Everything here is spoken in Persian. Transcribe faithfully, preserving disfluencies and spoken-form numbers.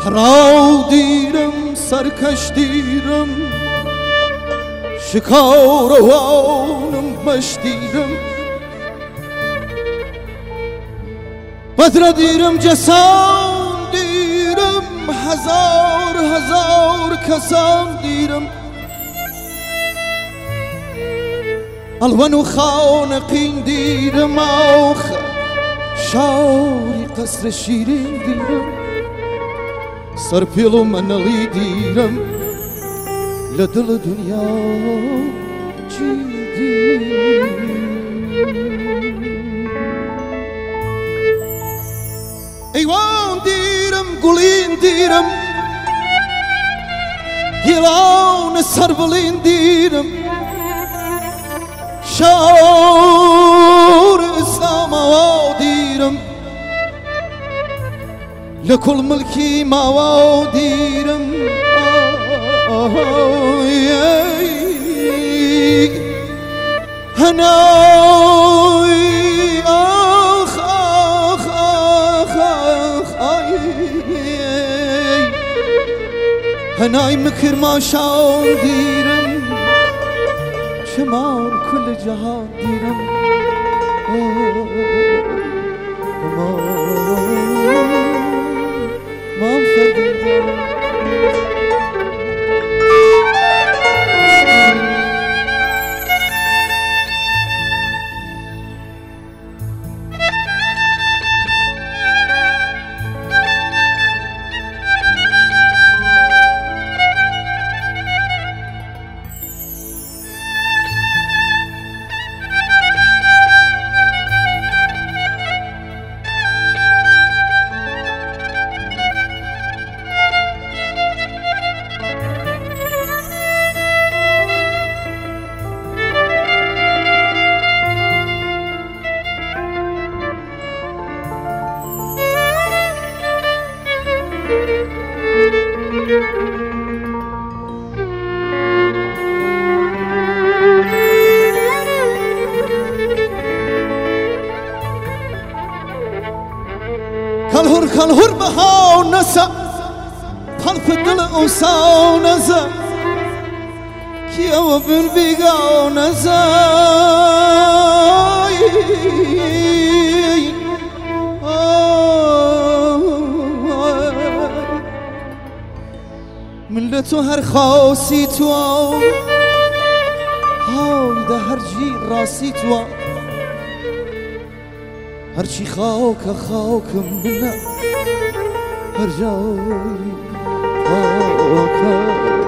هراو دیرم سرکش دیرم شکاروانم بش دیرم بدر دیرم جسام دیرم هزار هزار کسام دیرم الوان و خانقین دیرم آخ شاری قصر شیرین دیرم سرپیل و منالی دیرم لدل دنیا چی دیرم ایوان دیرم گلین دیرم گیلان سربلین دیرم شعور اسلام آوا دیرم لكل ملكي ما ديرم هناي آخ آخ آخ آخ هناي مكر ما شاو ديرم شمال كل جهان ديرم ما مفردين كالهر كالهر بهاو نسا طلف الدل أوساو نزا كيو بن بيقاو نزا ملتو هر خاصي تواو هاو ده هر جي راسي تواو هرچی خاک خاکم منه هر جای خاک